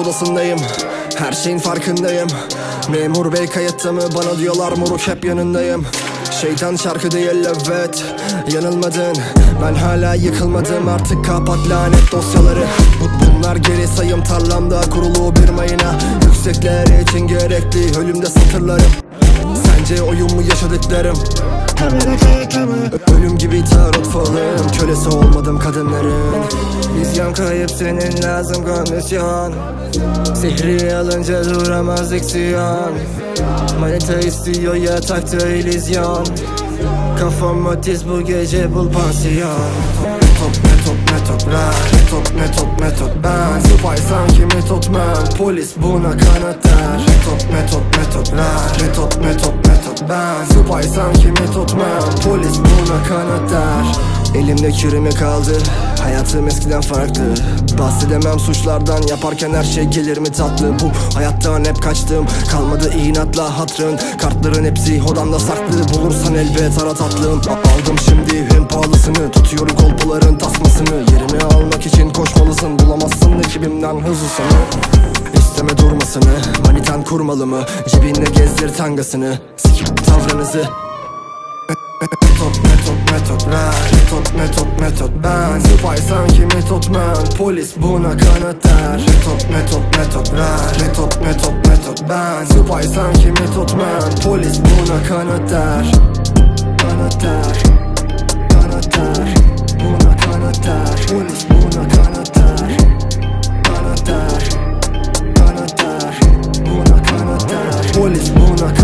odasındayım, her şeyin farkındayım. Memur bey kayıtta mı, bana diyorlar moruk hep yanındayım. Şeytan şarkı değil evet, yanılmadın. Ben hala yıkılmadım, artık kapat lanet dosyaları. Bunlar geri sayım, tarlamda kurulu bir mayına. Yüksekler için gerekli ölümde satırlarım. Sence oyun mu yaşadıklarım? Ölüm gibi tarot falım, kölesi olmadım kadınların. Vizyon kayıp, senin lazım komisyon. Sihri alınca duramaz diksiyon. Manita istiyor yatakta illüzyon. Kafama tiz bu gece bul pansiyon. Top metot ben Spy sanki metotman, polis buna kanıt der. Metot ben Spy sanki metotman, polis buna kanıt der. Elimde küreme kaldı, hayatım eskiden farklı. Bahsedemem suçlardan, yaparken her şey gelir mi tatlı. Bu hayattan hep kaçtım, kalmadı inatla hatrın. Kartların hepsi odamda saklı, bulursan elbet ara tatlım. Aldım şimdi en pahalısını, tutuyorum kolpaların tasmasını. Yerimi almak için koşmalısın, bulamazsın ekibimden hızlısını. İsteme durmasını, manitan kurmalı mı? Cebinde gezdir tangasını, sikip tavrınızı. Metot ben Spy sanki metotman, polis buna kanıt der. Metot ben Spy sanki metotman, polis buna kanıt der. Buna kanıt der, polis buna kanıt der. Buna kanıt der, polis buna kanıt der.